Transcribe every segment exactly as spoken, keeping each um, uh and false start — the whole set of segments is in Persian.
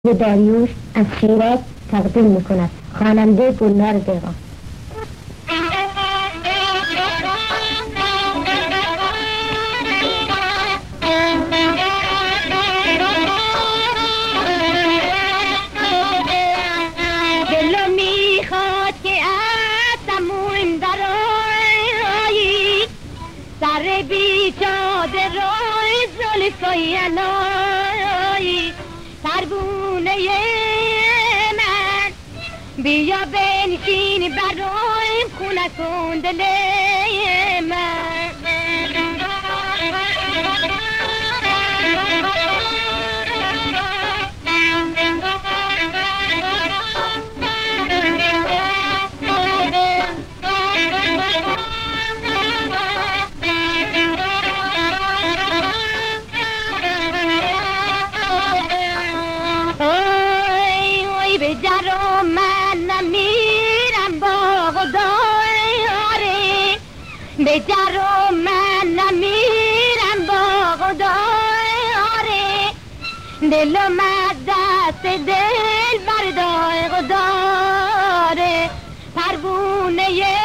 داریوش از شیراز تقدیم میکند. خواننده گلنار دیوان. دلو میخواد که از تموم برایی سر بیچاده رای زلفای علایی پروونه من بیا بنشین برایم خونه کن دل من بجرم من نمیرم با خدایاره بجرم من نمیرم با خدایاره دلم از دست دل بردای خداره پروونه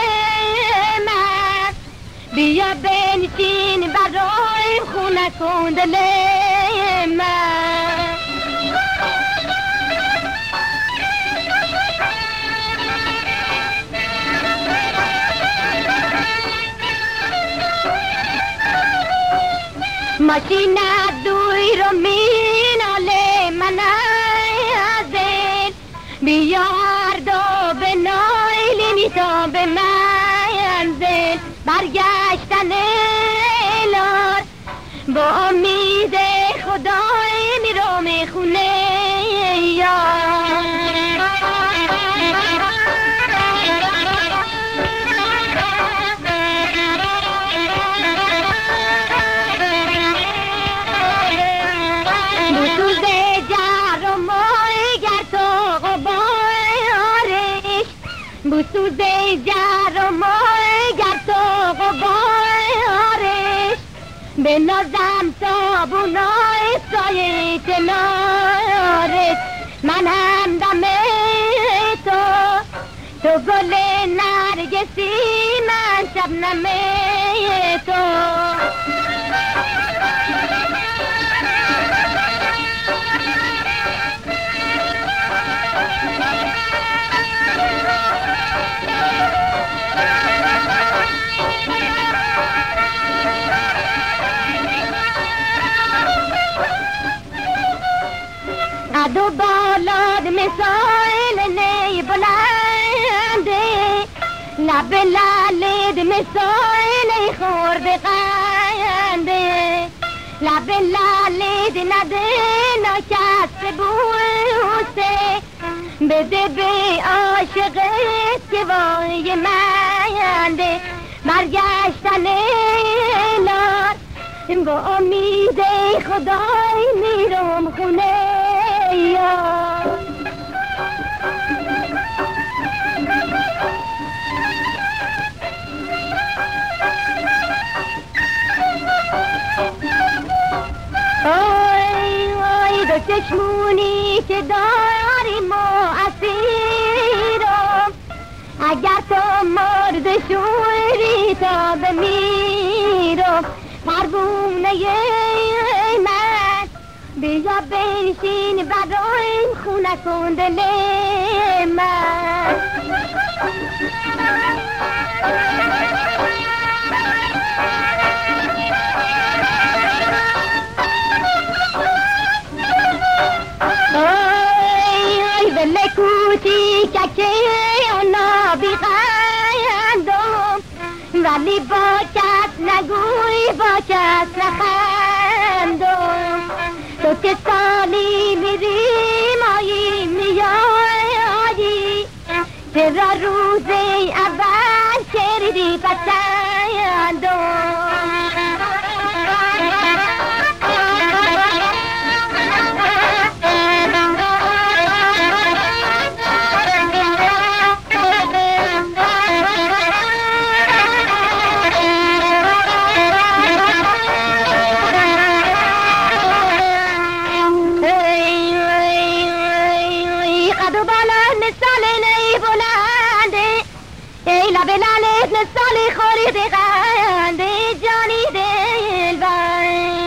من بیا بنشین برایم خونه کن دل من ماشین دوی رو میناله من ازل بیار دو به نایلی تا به منزل برگشتن الار با امید خدای میرم خونه یار بسوزه جر و مای گر تو غبارش به نازم صابونای سایه کنارش من هم دم تو تو گل نرگسی من شبنم تو دو بالاد مثال نی بلنده لب لالید مثال خورد قنده لب لالید نده نکست بوسه بده به عاشقت که وای منده برگشتن لار با امید خدای میرم خونه یا آی آی دو چشمونی که داریم و اسیرم اگر تو مرد شوری تا بمیرم پروونه من بیا بنشین برایم خونه کن دل من آی آی دل کوچیکه اونا بی قندم ولی با کس نگوی با کس نخندم تو که سالی میری مایی میایی چرا روز اول کردی پسندم مثال نی بلنده ای لب لالت مثال خورید قنده جانی دلبر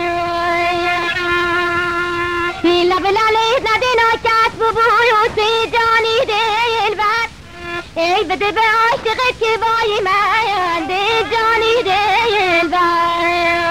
ای لب لالت نده ناکت ببوی و سی جانی دلبر ای بده به عاشقت که وای من ده جانی دلبر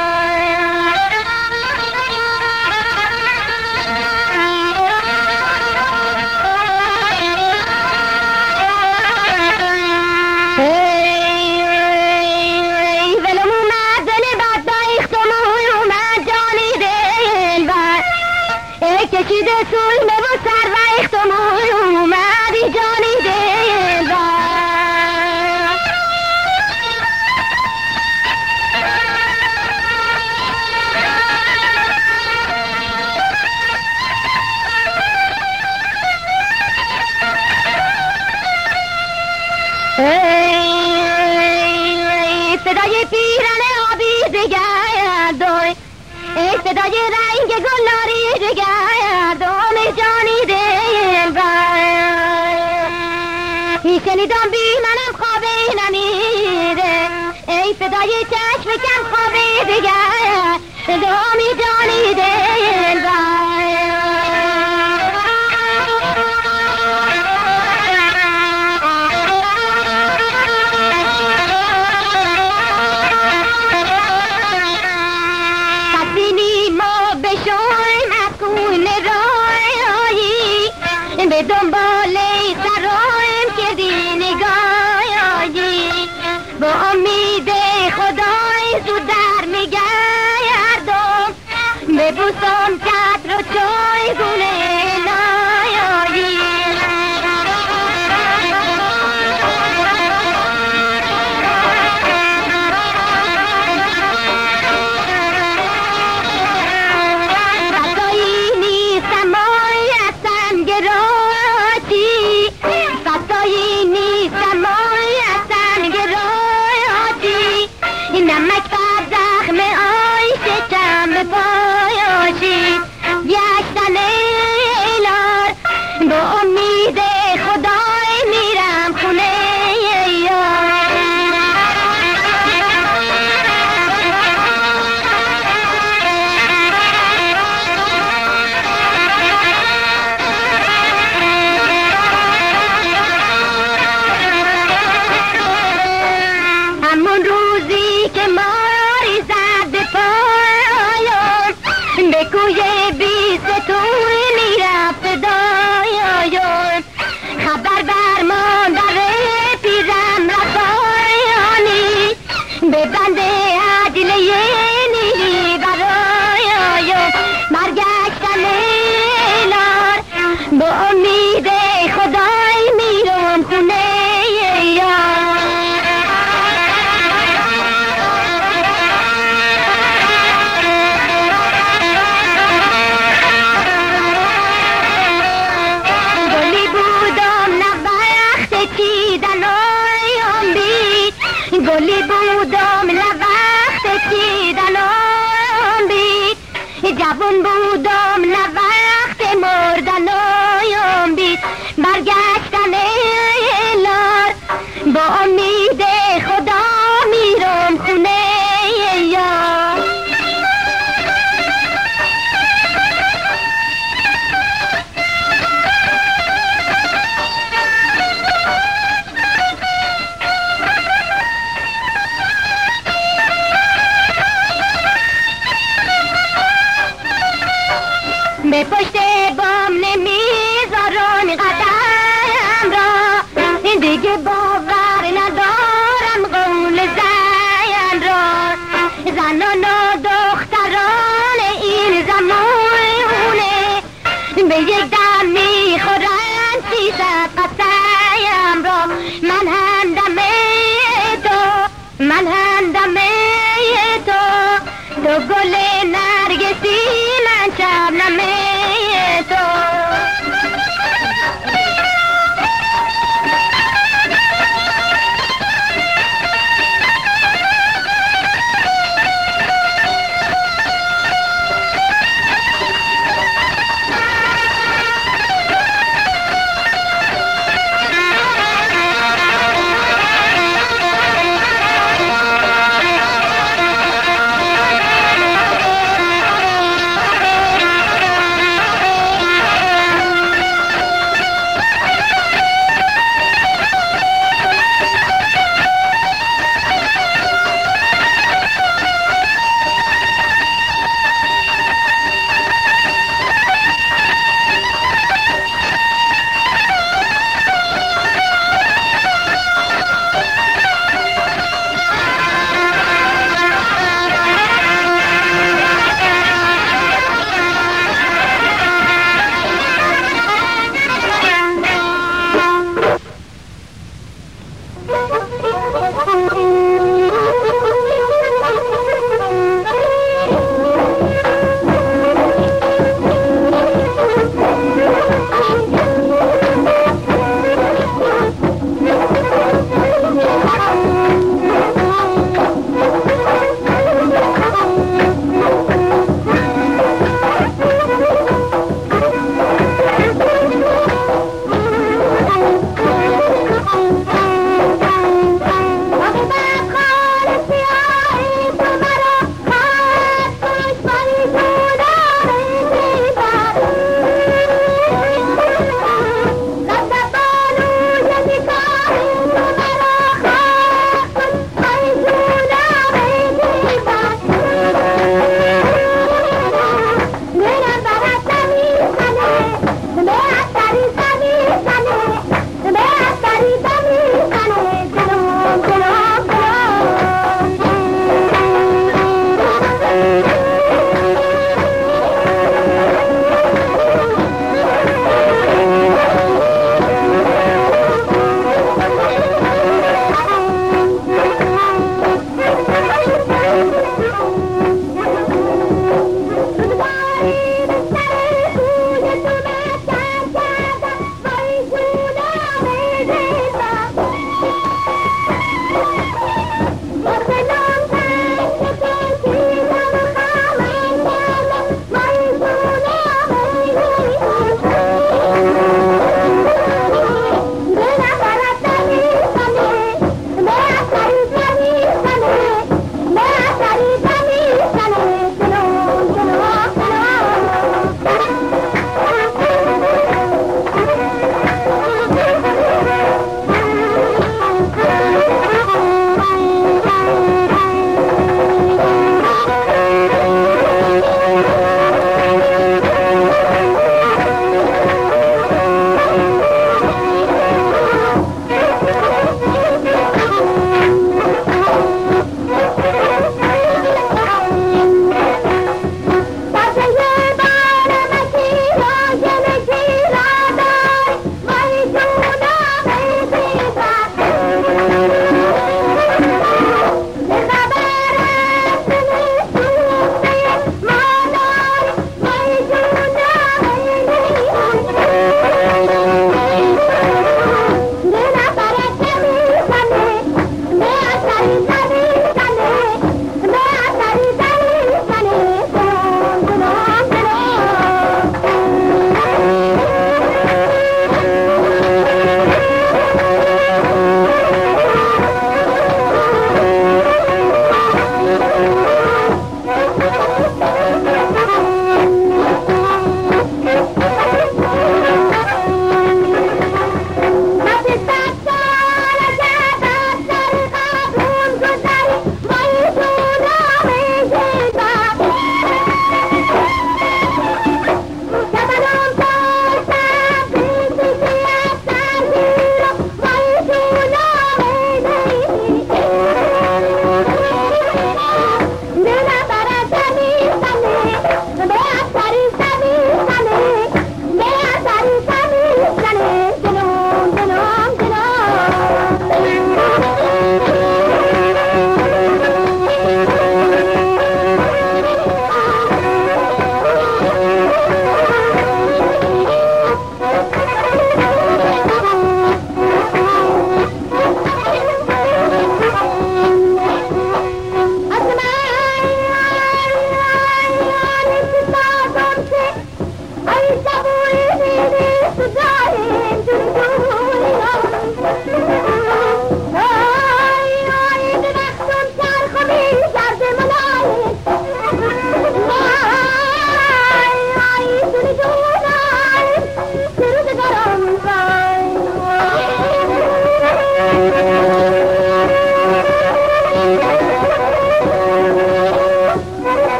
کشیده سوی مو سر و اختموی اومدی جانی دلبر صدای پیرن آبی دگردوی ای صدای رنگ گلاری دگردم جانی دلبر ای شنیدم بی منم خوابی نمیره ای صدای چشم کم خوابی دگردم جانی دلبر به دنبال سرایم که دی نگاهی با امید خدای زود در میگردم ببوسم چتر و چای گونه نایایی بسایی نیستم آی هستم گراتی بسایی نیستم آی هستم گراتی نمک بر زخم آی شکم به پایاشی گشتن ایلار با امید خدای میرم خونه یار همون روزی که ماری زد به پایم به کوی بیستون میرفت دایم خبر بر مادر پیرم رفایانی به بند عجله نیلی برایم برگشتن ایلار با امید خدای میرم خونه یار گلی بودم نه وقت چیدن آیم بید گلی بودم نه وقت چیدن آیم بید جوان بودم نه وقت مردن آیم بید برگشتن ایلار با امید خدا میرم خونه یار به پشت بام نمیذارم قدم را دیگه باور ندارم قول زن را زنان و دختران این زمانه به یک دم میخورن سیصد قسم را من همدم تو من همدم تو تو گل نرگسی من شبنم تو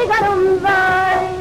روزگارم وای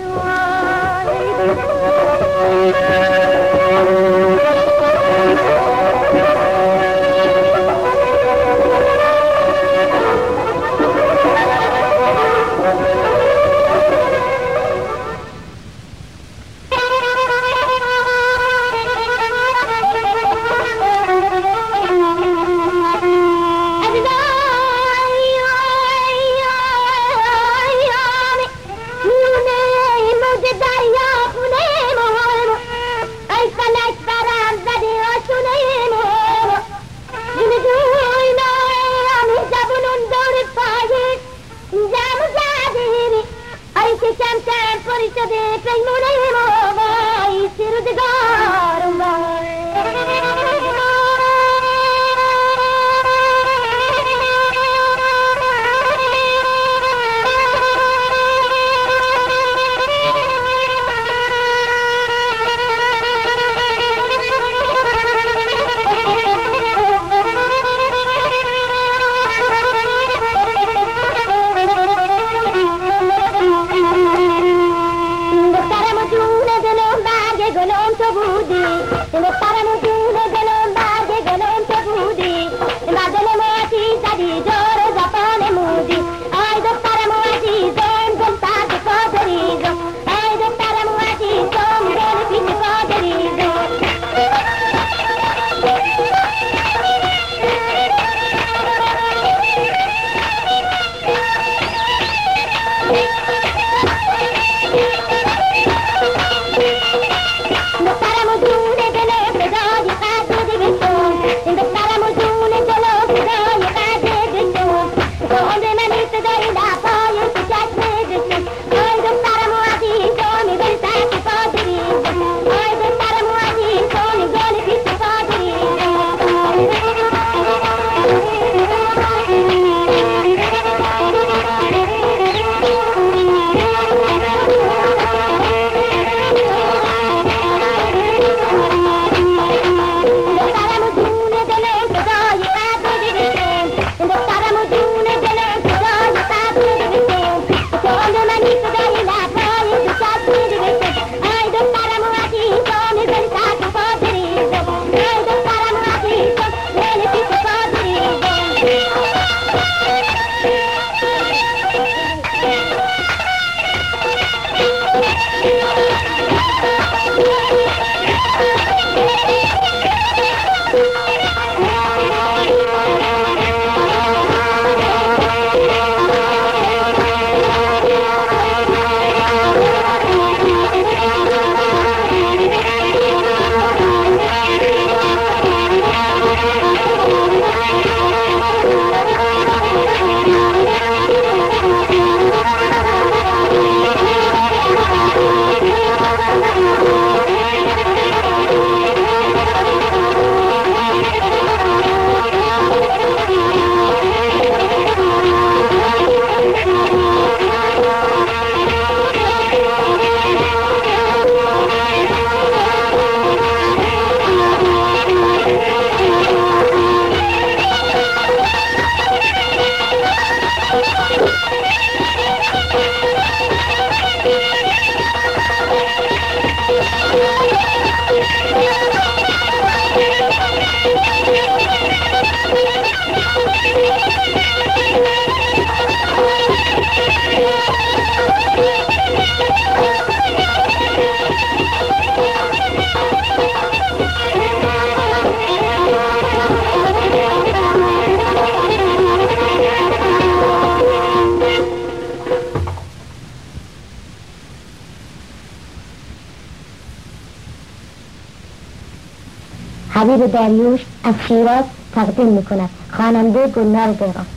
حبیب داریوش از شیراز تقدیم میکند. خواننده گلنار دهقان.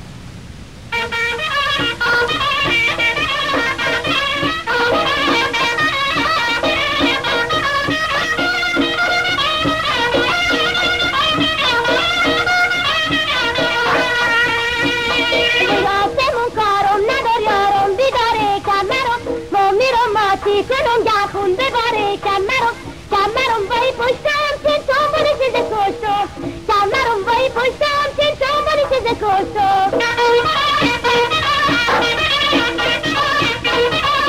Costo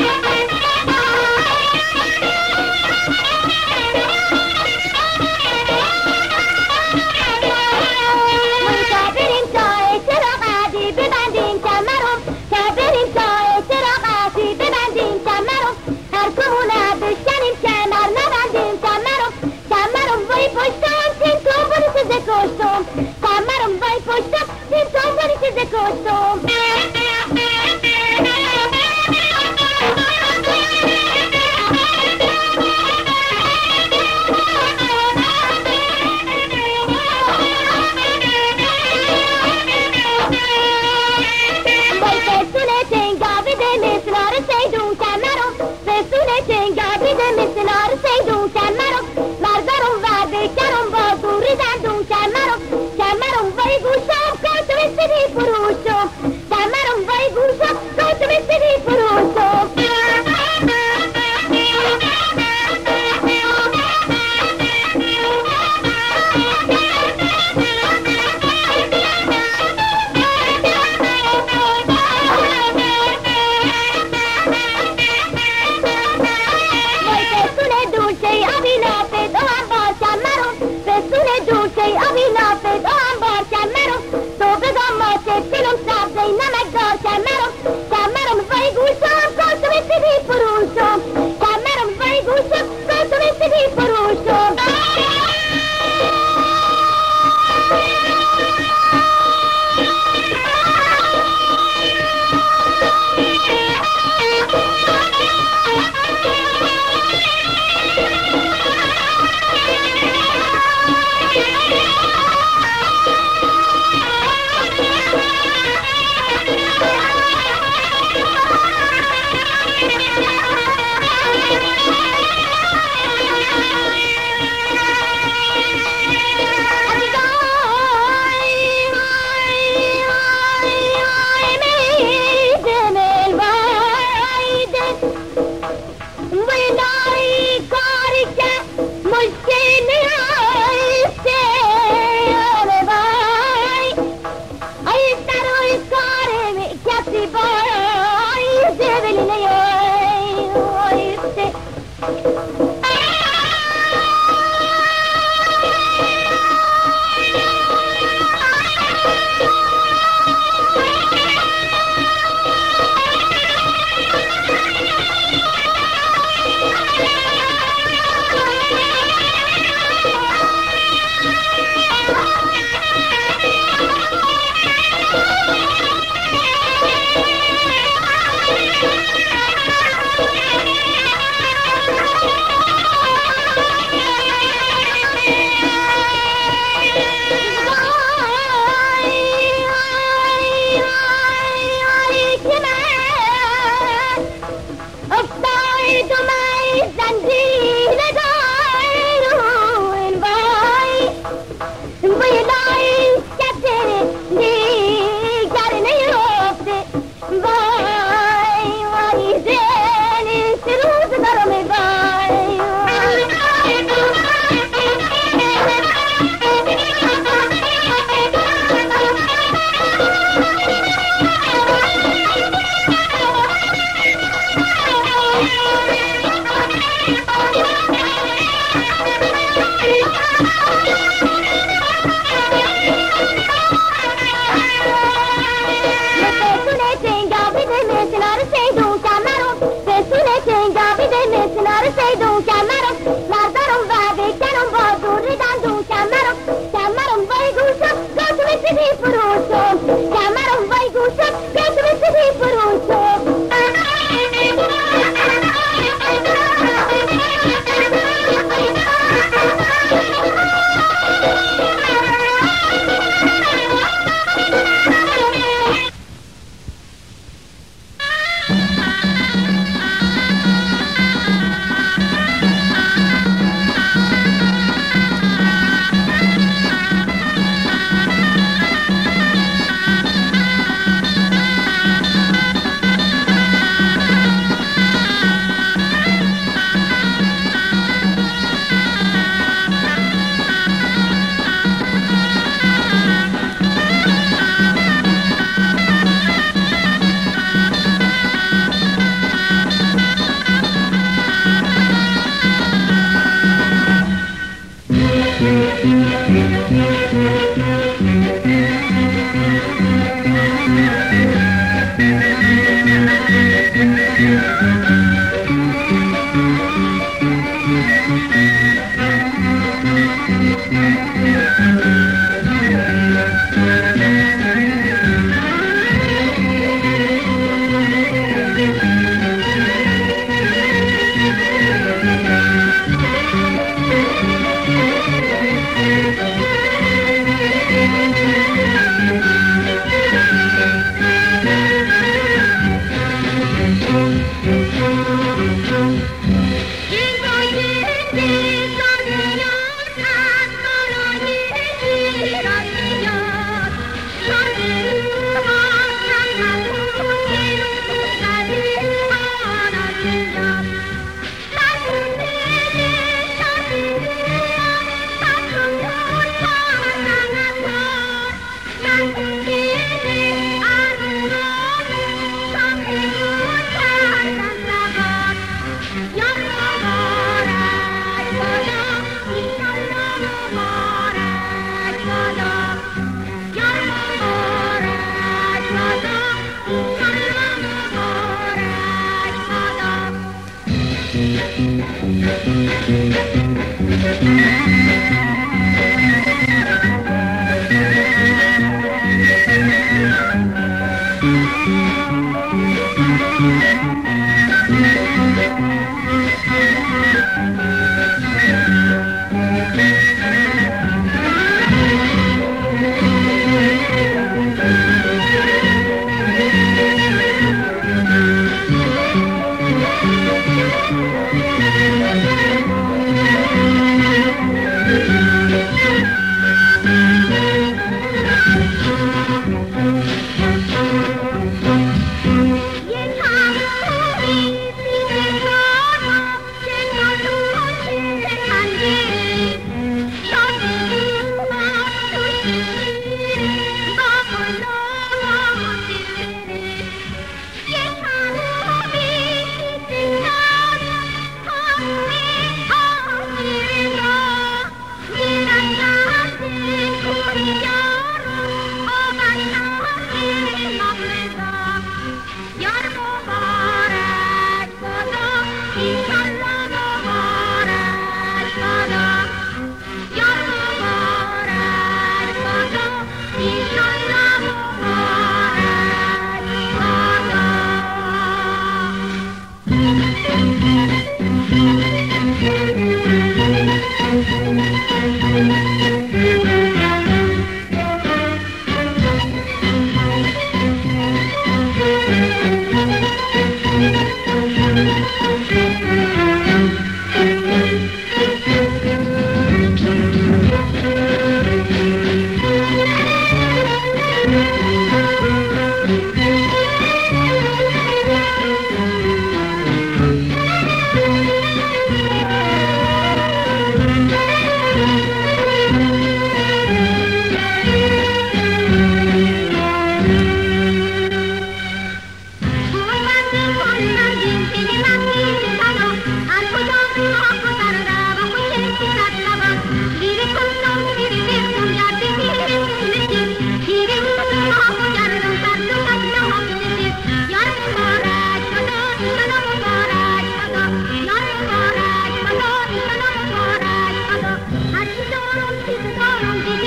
Don't